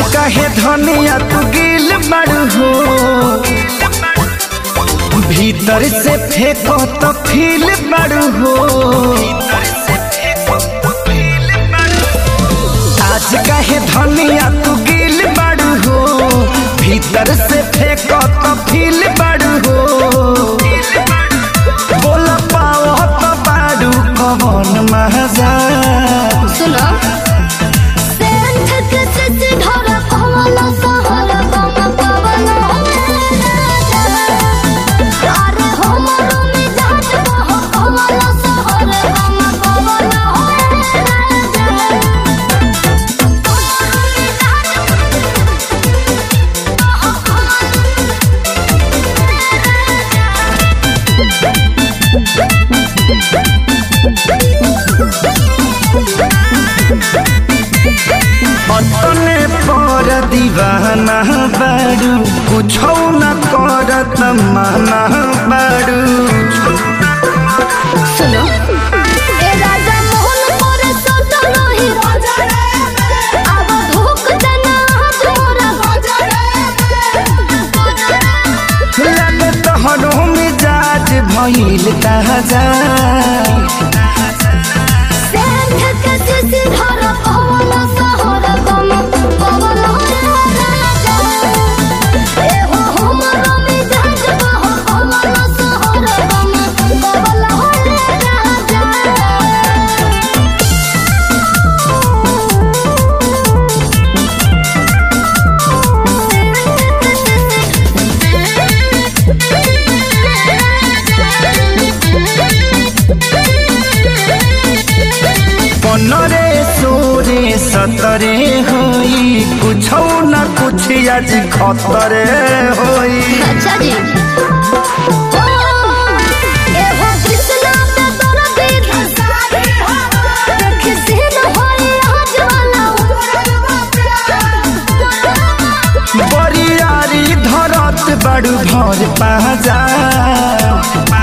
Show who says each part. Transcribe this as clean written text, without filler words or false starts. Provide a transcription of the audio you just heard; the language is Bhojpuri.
Speaker 1: काहे धनिया तू गिल बड़ू हो, भीतर से फेंको तो फील बड़ू हो। आज काहे धनिया तू गिल बड़ू हो, भीतर से फेंको तो फील बड़ू हो। बोला पाओ तो बाड़ू कौन मजा
Speaker 2: सुनो
Speaker 1: अपने पर दीवाना बाड़ू, कुछो न करत माना बाड़ू।
Speaker 2: सुनो ए राजा मोहन पर सोता नहीं राजा रे, अब धोख देना तोरा राजा रे।
Speaker 1: लगे तोहरो मिजाज भइल ताजा, नरे सोरे सतरे होई, कुछो न कुछ आज खतरे होई।
Speaker 2: अच्छा जी ए हो कृष्णा पे तोरा दीद सारी हो, किसी न होई आज वाला
Speaker 1: बरियारी धरत बड़ू भर पाजा।